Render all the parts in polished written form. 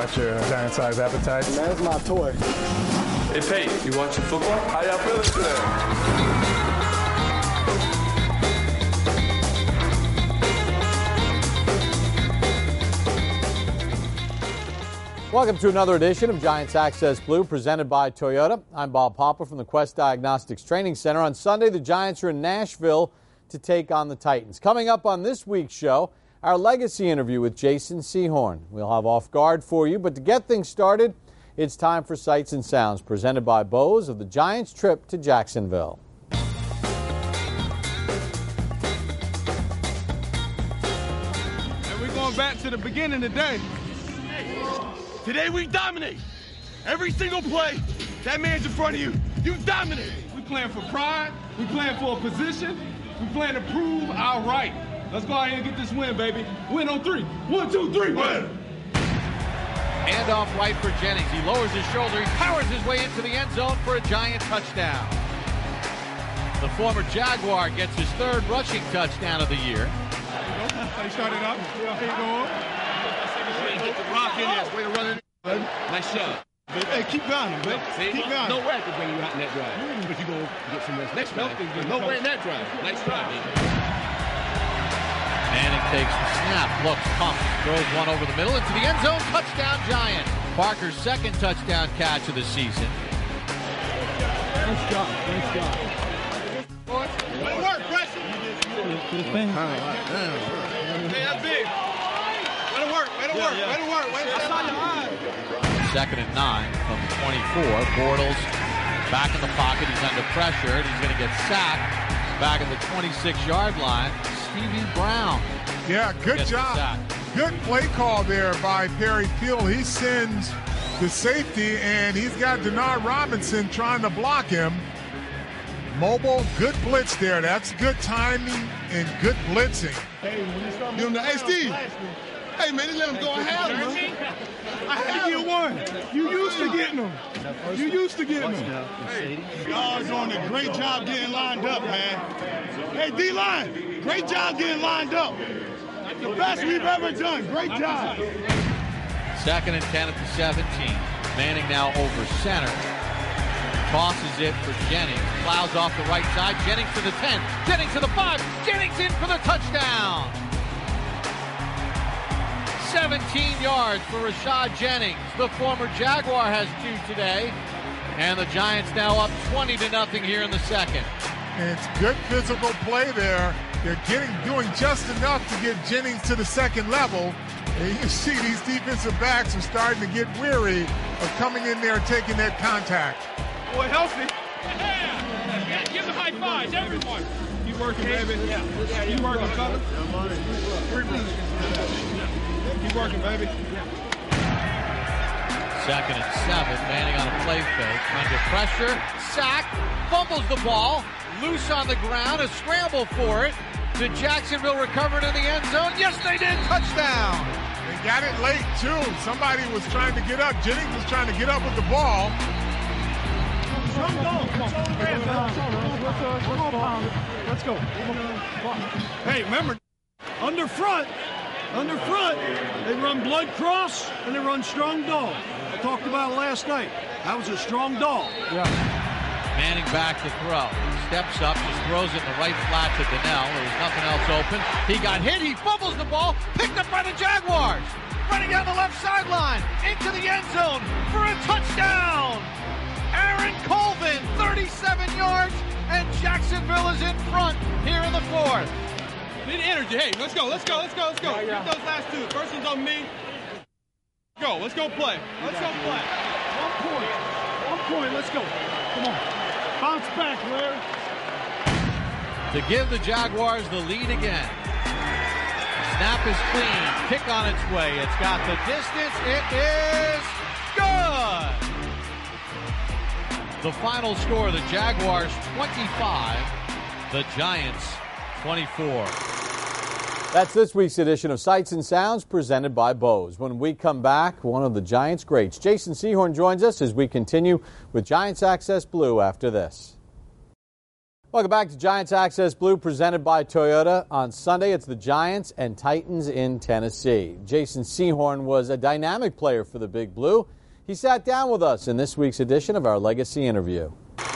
about your giant-sized appetite? Man, it's my toy. Hey, Pate, you watching football? How y'all feeling today? Welcome to another edition of Giants Access Blue, presented by Toyota. I'm Bob Papa from the Quest Diagnostics Training Center. On Sunday, the Giants are in Nashville to take on the Titans. Coming up on this week's show, our legacy interview with Jason Sehorn. We'll have Off Guard for you, but to get things started, it's time for Sights and Sounds, presented by Bose of the Giants' trip to Jacksonville. And we're going back to the beginning today. Today we dominate. Every single play, that man's in front of you. You dominate. We playing for pride. We playing for a position. We playing to prove our right. Let's go out here and get this win, baby. Win on three. 1, 2, 3, win. Handoff right for Jennings. He lowers his shoulder. He powers his way into the end zone for a Giant touchdown. The former Jaguar gets his third rushing touchdown of the year. How you started up. Here you go. Get the rock in there. Way to run it. Nice shot. Hey, keep going, baby. Keep going. Nowhere to bring you out in that drive. But you're going to get some rest next drive. Nowhere in that drive. Nice drive, baby. Manning takes the snap, looks, pumps, throws one over the middle into the end zone. Touchdown, Giant. Parker's second touchdown catch of the season. Nice job. Nice job. Way to work, Preston. Hey, that's big. Way to work. Way to work. Way to work. I saw your eye. 2nd and 9 from the 24. Bortles back in the pocket. He's under pressure. He's going to get sacked back at the 26-yard line. Stevie Brown. Yeah, good job. Good play call there by Perry Field. He sends the safety, and he's got Denard Robinson trying to block him. Mobile, good blitz there. That's good timing and good blitzing. Hey, Steve. Hey, man, they let him go and have him. I had to get one. You used to getting them. You used to getting them. Hey, y'all doing a great job getting lined up, man. Hey, D-line, great job getting lined up. The best we've ever done. Great job. 2nd and 10 at the 17. Manning now over center. Tosses it for Jennings. Plows off the right side. Jennings to the 10. Jennings to the 5. Jennings in for the touchdown. 17 yards for Rashad Jennings. The former Jaguar has 2 today. And the Giants now up 20-0 here in the second. And it's good physical play there. They're doing just enough to get Jennings to the second level. And you see these defensive backs are starting to get weary of coming in there and taking that contact. Boy, healthy. Yeah. Give the high fives, everyone. Keep working, baby. Yeah. Keep working, fella. Keep working, baby. 2nd and 7. Manning on a play fake. Under pressure. Sack. Fumbles the ball. Loose on the ground. A scramble for it. Did Jacksonville recover it in the end zone? Yes, they did. Touchdown. They got it late, too. Somebody was trying to get up. Jennings was trying to get up with the ball. Let's go. Hey, remember, under front, they run blood cross and they run strong dog. I talked about it last night. That was a strong dog. Yeah. Manning back to throw. Steps up, just throws it in the right flat to Donnell. There was nothing else open. He got hit. He fumbles the ball. Picked up by the Jaguars. Running down the left sideline. Into the end zone for a touchdown. Aaron Colvin, 37 yards, and Jacksonville is in front here in the 4th. Need energy. Hey, let's go. Get those last 2. First one's on me. Go. Let's go play. 1 point. Let's go. Come on. Bounce back, Larry. To give the Jaguars the lead again. Snap is clean. Kick on its way. It's got the distance. It is good. The final score, the Jaguars 25, the Giants 24. That's this week's edition of Sights and Sounds, presented by Bose. When we come back, one of the Giants' greats, Jason Sehorn, joins us as we continue with Giants Access Blue after this. Welcome back to Giants Access Blue, presented by Toyota. On Sunday, it's the Giants and Titans in Tennessee. Jason Sehorn was a dynamic player for the Big Blue. He sat down with us in this week's edition of our Legacy Interview.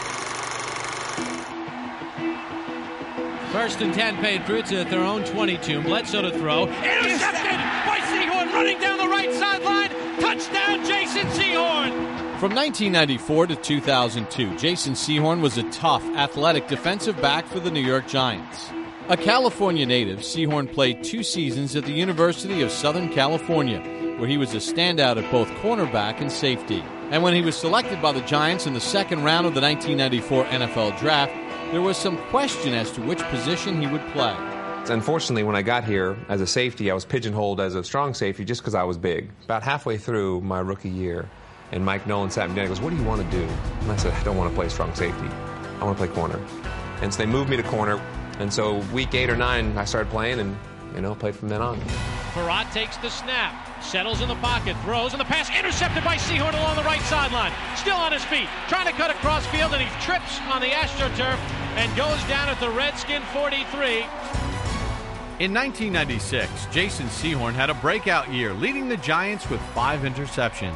First and 10, Patriots at their own 22. Bledsoe to throw. Intercepted by Sehorn, running down the right sideline. Touchdown, Jason Sehorn. From 1994 to 2002, Jason Sehorn was a tough, athletic defensive back for the New York Giants. A California native, Sehorn played 2 seasons at the University of Southern California, where he was a standout at both cornerback and safety. And when he was selected by the Giants in the second round of the 1994 NFL Draft, there was some question as to which position he would play. Unfortunately, when I got here as a safety, I was pigeonholed as a strong safety just because I was big. About halfway through my rookie year, and Mike Nolan sat me down and goes, "What do you want to do?" And I said, "I don't want to play strong safety. I want to play corner." And so they moved me to corner. And so week 8 or 9, I started playing and, played from then on. Farad takes the snap, settles in the pocket, throws, and the pass intercepted by Sehorn along the right sideline. Still on his feet, trying to cut across field, and he trips on the AstroTurf and goes down at the Redskin 43. In 1996, Jason Sehorn had a breakout year, leading the Giants with 5 interceptions.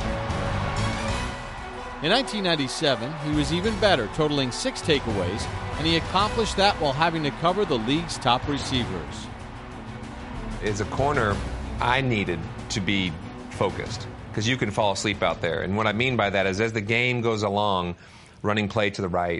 In 1997, he was even better, totaling 6 takeaways, and he accomplished that while having to cover the league's top receivers. As a corner, I needed to be focused because you can fall asleep out there. And what I mean by that is as the game goes along, running play to the right,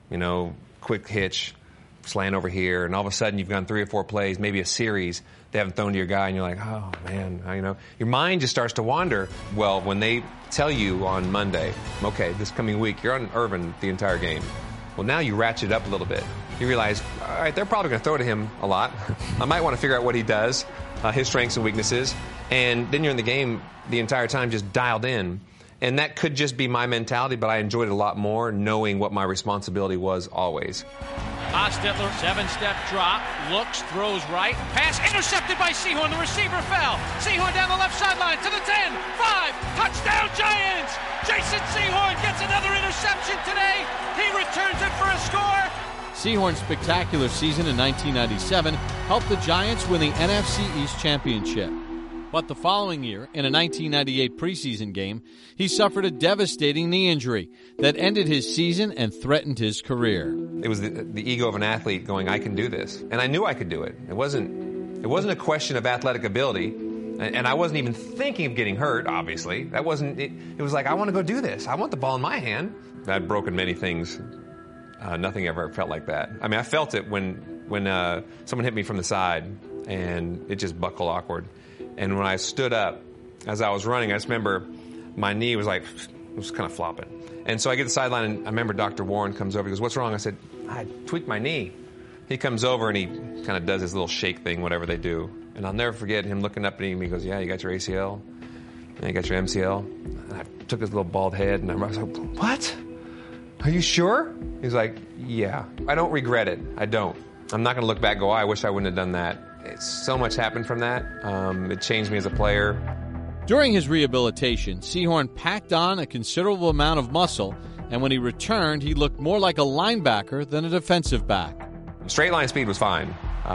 quick hitch, slant over here, and all of a sudden you've gone 3 or 4 plays, maybe a series they haven't thrown to your guy, and you're like, oh, man, your mind just starts to wander. Well, when they tell you on Monday, okay, this coming week, you're on Irvin the entire game. Well, now you ratchet up a little bit. You realize, all right, they're probably going to throw to him a lot. I might want to figure out what he does, his strengths and weaknesses. And then you're in the game the entire time just dialed in. And that could just be my mentality, but I enjoyed it a lot more knowing what my responsibility was always. Hostetler, 7-step drop, looks, throws right, pass intercepted by Sehorn. The receiver fell. Sehorn down the left sideline to the 10, 5, touchdown Giants! Jason Sehorn gets another interception today. He returns it for a score. Sehorn's spectacular season in 1997 helped the Giants win the NFC East Championship. But the following year, in a 1998 preseason game, he suffered a devastating knee injury that ended his season and threatened his career. It was the ego of an athlete going, I can do this. And I knew I could do it. It wasn't a question of athletic ability. And I wasn't even thinking of getting hurt, obviously. That wasn't it. It was like, I want to go do this. I want the ball in my hand. I'd broken many things. Nothing ever felt like that. I mean, I felt it when someone hit me from the side, and it just buckled awkward. And when I stood up, as I was running, I just remember my knee was kind of flopping. And so I get to the sideline, and I remember Dr. Warren comes over. He goes, "What's wrong?" I said, "I tweaked my knee." He comes over, and he kind of does his little shake thing, whatever they do. And I'll never forget him looking up at me. He goes, "Yeah, you got your ACL? And you got your MCL?" And I took his little bald head, and I was like, "What? Are you sure?" He's like, "Yeah. I don't regret it. I don't. I'm not going to look back and go, I wish I wouldn't have done that." So much happened from that. It changed me as a player. During his rehabilitation, Sehorn packed on a considerable amount of muscle, and when he returned, he looked more like a linebacker than a defensive back. Straight line speed was fine.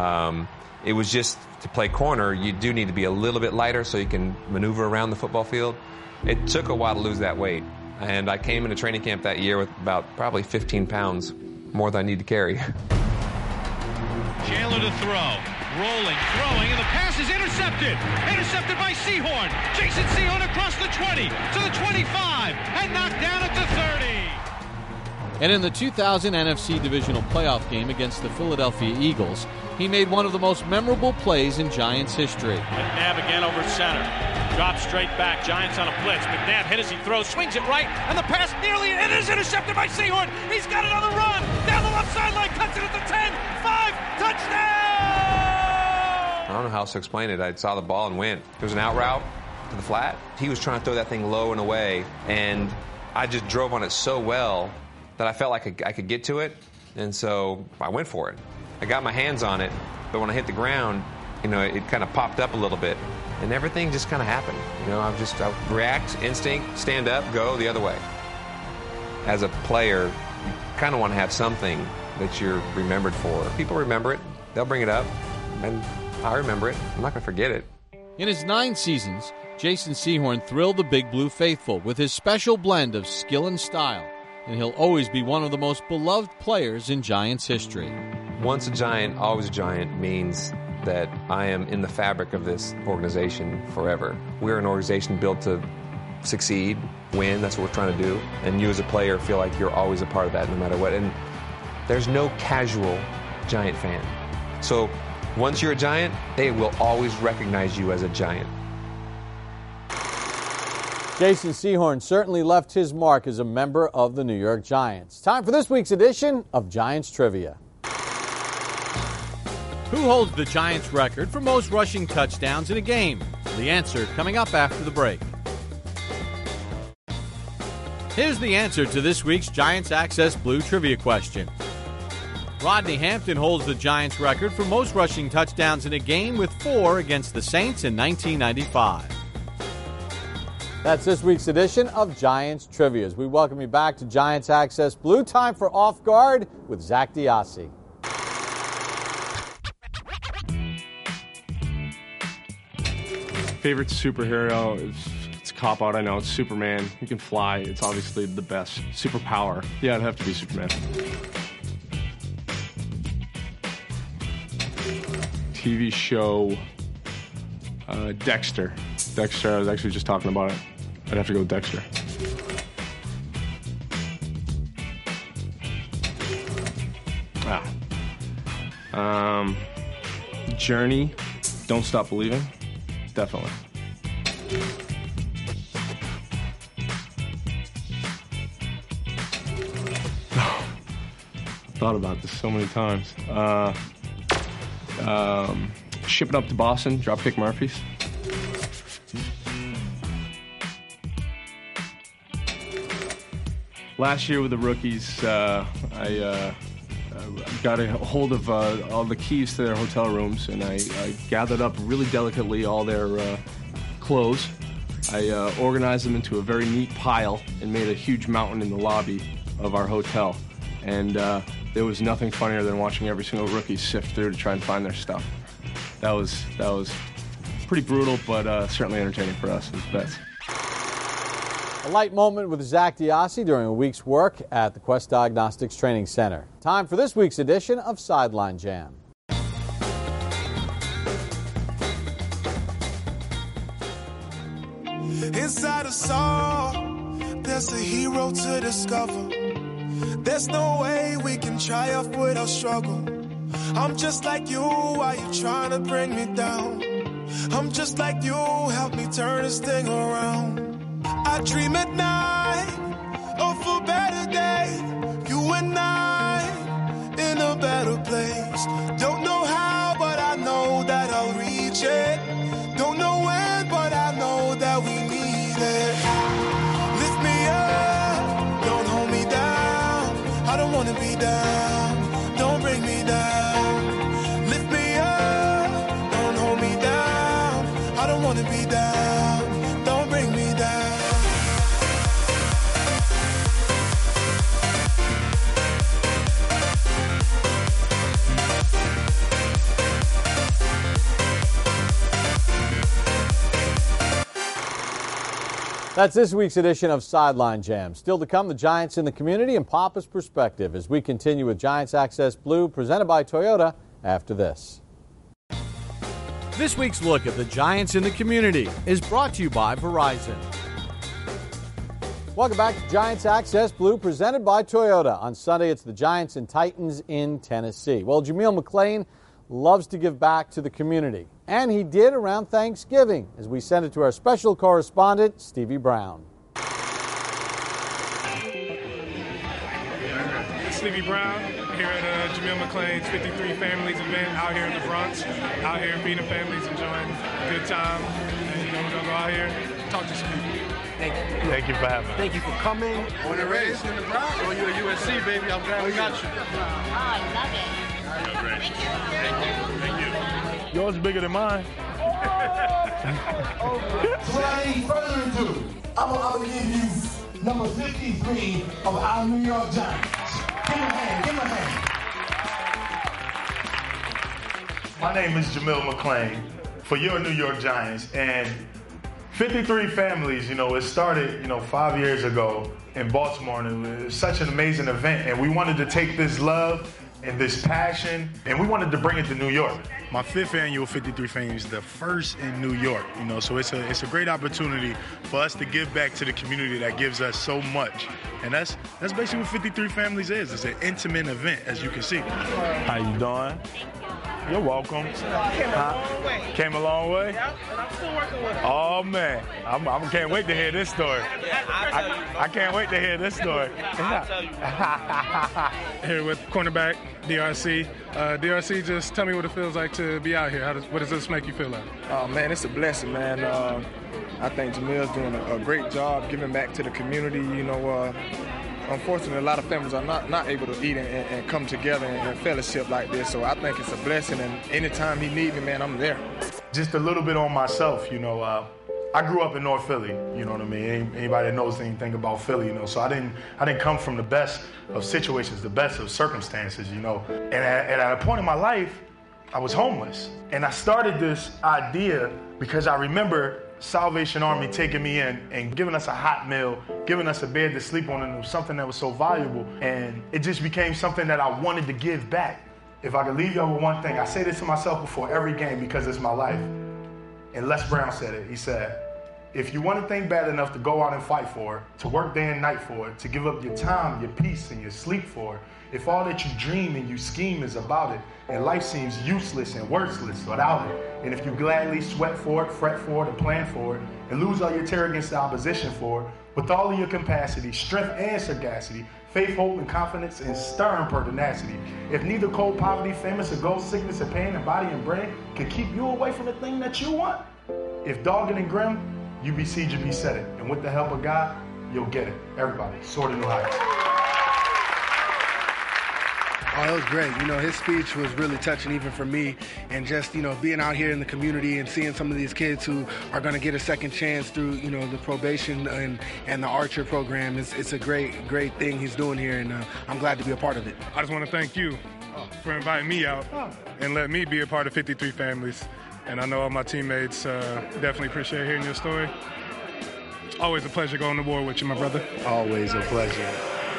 It was just to play corner, you do need to be a little bit lighter so you can maneuver around the football field. It took a while to lose that weight, and I came into training camp that year with about probably 15 pounds more than I need to carry. Chandler to throw. Rolling, throwing, and the pass is intercepted. Intercepted by Sehorn. Jason Sehorn across the 20 to the 25 and knocked down at the 30. And in the 2000 NFC Divisional Playoff game against the Philadelphia Eagles, he made one of the most memorable plays in Giants history. McNabb again over center. Drops straight back. Giants on a blitz. McNabb hit as he throws, swings it right, and the pass nearly, it is intercepted by Sehorn. He's got it on the run. Down the left sideline, cuts it at the 10, 5, touchdown! I don't know how else to explain it. I saw the ball and went. It was an out route to the flat. He was trying to throw that thing low and away, and I just drove on it so well that I felt like I could get to it, and so I went for it. I got my hands on it, but when I hit the ground, it kind of popped up a little bit, and everything just kind of happened. I react, instinct, stand up, go the other way. As a player, you kind of want to have something that you're remembered for. People remember it. They'll bring it up, and I remember it. I'm not going to forget it. In his 9 seasons, Jason Sehorn thrilled the Big Blue faithful with his special blend of skill and style, and he'll always be one of the most beloved players in Giants history. Once a Giant, always a Giant means that I am in the fabric of this organization forever. We're an organization built to succeed, win, that's what we're trying to do. And you as a player feel like you're always a part of that no matter what. And there's no casual Giant fan. So once you're a Giant, they will always recognize you as a Giant. Jason Sehorn certainly left his mark as a member of the New York Giants. Time for this week's edition of Giants Trivia. Who holds the Giants record for most rushing touchdowns in a game? The answer coming up after the break. Here's the answer to this week's Giants Access Blue trivia question. Rodney Hampton holds the Giants record for most rushing touchdowns in a game with 4 against the Saints in 1995. That's this week's edition of Giants Trivia. As we welcome you back to Giants Access Blue. Time for Off Guard with Zach Diassi. Favorite superhero is, it's a cop-out, I know, it's Superman. He can fly, it's obviously the best. Superpower, yeah, it'd have to be Superman. TV show, Dexter. Dexter, I was actually just talking about it. I'd have to go with Dexter. Journey, Don't Stop Believing. Definitely. Thought about this so many times. Shipping Up to Boston, Dropkick Murphys. Last year with the rookies, I got a hold of all the keys to their hotel rooms, and I gathered up really delicately all their clothes. I organized them into a very neat pile and made a huge mountain in the lobby of our hotel. And there was nothing funnier than watching every single rookie sift through to try and find their stuff. That was pretty brutal, but certainly entertaining for us as vets. A light moment with Zach Diassi during a week's work at the Quest Diagnostics Training Center. Time for this week's edition of Sideline Jam. Inside us all, there's a hero to discover. There's no way we can triumph without struggle. I'm just like you, why you trying to bring me down? I'm just like you, help me turn this thing around. I dream at night of a better day. You and I in a better place. Don't know how, but I know that I'll reach it. Don't know when, but I know that we need it. Lift me up, don't hold me down. I don't wanna be down, don't bring me down. Lift me up, don't hold me down. I don't wanna be down, don't bring me down. That's this week's edition of Sideline Jam. Still to come, the Giants in the community and Papa's perspective as we continue with Giants Access Blue, presented by Toyota, after this. This week's look at the Giants in the community is brought to you by Verizon. Welcome back to Giants Access Blue, presented by Toyota. On Sunday, it's the Giants and Titans in Tennessee. Well, Jameel McClain loves to give back to the community, and he did around Thanksgiving as we send it to our special correspondent, Stevie Brown. Stevie Brown here at Jameel McClain's 53 Families event out here in the Bronx, out here feeding families, enjoying a good time. And, we're going to go out here and talk to some people. Thank you. Thank you for having me. Thank you for coming. Born and raised in the Bronx. Oh, you're a USC, baby. I'm glad we got you. Oh, I love it. Thank you. Yours is bigger than mine. Without any further ado, I'm going to give you number 53 of our New York Giants. Give him a hand, give him a hand. My name is Jamil McClain for your New York Giants. And 53 Families, it started, 5 years ago in Baltimore. And it was such an amazing event. And we wanted to take this love and this passion, and we wanted to bring it to New York. My 5th annual 53 Families, the first in New York, so it's a great opportunity for us to give back to the community that gives us so much. And that's basically what 53 Families is. It's an intimate event, as you can see. How you doing? You're welcome. Came a long way? Yep, and I'm still working with it. Oh, man. I can't wait to hear this story. I can't wait to hear this story. I'll tell you. Here with cornerback DRC. DRC, just tell me what it feels like to be out here. What does this make you feel like? Oh, man, it's a blessing, man. I think Jamil's doing a great job giving back to the community. Unfortunately, a lot of families are not able to eat and come together and fellowship like this. So I think it's a blessing, and anytime he needs me, man, I'm there. Just a little bit on myself, I grew up in North Philly, you know what I mean? Anybody that knows anything about Philly, so I didn't come from the best of situations, the best of circumstances, And at a point in my life, I was homeless. And I started this idea because I remember Salvation Army taking me in and giving us a hot meal, giving us a bed to sleep on, and it was something that was so valuable. And it just became something that I wanted to give back. If I could leave y'all with one thing, I say this to myself before every game because it's my life. And Les Brown said it. He said, if you want a thing bad enough to go out and fight for it, to work day and night for it, to give up your time, your peace, and your sleep for it, if all that you dream and you scheme is about it, and life seems useless and worthless without it, and if you gladly sweat for it, fret for it, and plan for it, and lose all your terror against the opposition for it, with all of your capacity, strength and sagacity, faith, hope, and confidence, and stern pertinacity, if neither cold poverty, famous, or ghost, sickness, or pain, and body and brain can keep you away from the thing that you want, if dogged and grim, you besiege and beset it, and with the help of God, you'll get it. Everybody, Sword of New Heights. Oh, it was great. His speech was really touching even for me. And just, being out here in the community and seeing some of these kids who are going to get a second chance through, the probation and the Archer program, it's a great thing he's doing here. And I'm glad to be a part of it. I just want to thank you for inviting me out and letting me be a part of 53 Families. And I know all my teammates definitely appreciate hearing your story. Always a pleasure going to war with you, my brother. Always a pleasure.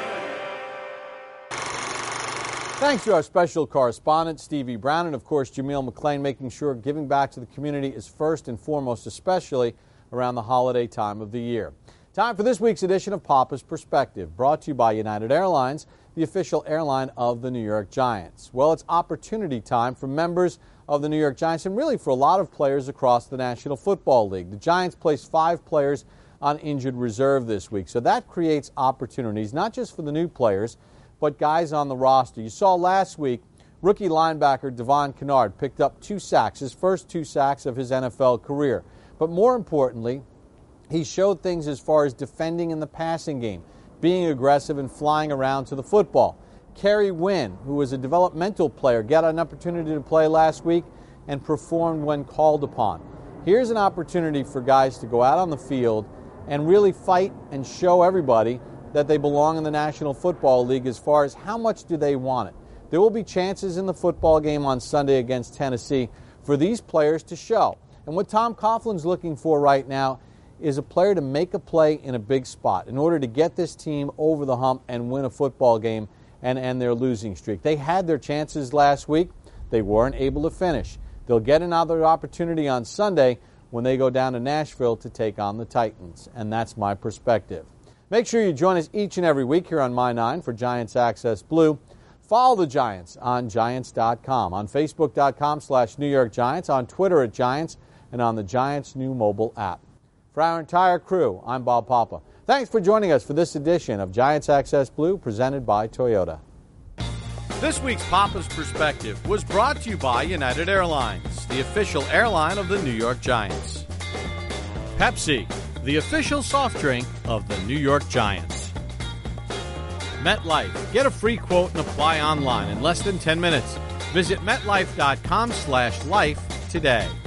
Thanks to our special correspondent, Stevie Brown, and of course, Jamil McClain, making sure giving back to the community is first and foremost, especially around the holiday time of the year. Time for this week's edition of Papa's Perspective, brought to you by United Airlines, the official airline of the New York Giants. Well, it's opportunity time for members of the New York Giants and really for a lot of players across the National Football League. The Giants placed 5 players on injured reserve this week, so that creates opportunities, not just for the new players, but guys on the roster. You saw last week, rookie linebacker Devon Kennard picked up 2 sacks, his first 2 sacks of his NFL career. But more importantly, he showed things as far as defending in the passing game, being aggressive and flying around to the football. Kerry Wynn, who was a developmental player, got an opportunity to play last week and performed when called upon. Here's an opportunity for guys to go out on the field and really fight and show everybody that they belong in the National Football League as far as how much do they want it. There will be chances in the football game on Sunday against Tennessee for these players to show. And what Tom Coughlin's looking for right now is a player to make a play in a big spot in order to get this team over the hump and win a football game and end their losing streak. They had their chances last week. They weren't able to finish. They'll get another opportunity on Sunday when they go down to Nashville to take on the Titans. And that's my perspective. Make sure you join us each and every week here on My 9 for Giants Access Blue. Follow the Giants on Giants.com, on Facebook.com/New York Giants, on Twitter at Giants, and on the Giants' new mobile app. For our entire crew, I'm Bob Papa. Thanks for joining us for this edition of Giants Access Blue, presented by Toyota. This week's Papa's Perspective was brought to you by United Airlines, the official airline of the New York Giants. Pepsi, the official soft drink of the New York Giants. MetLife. Get a free quote and apply online in less than 10 minutes. Visit MetLife.com/life today.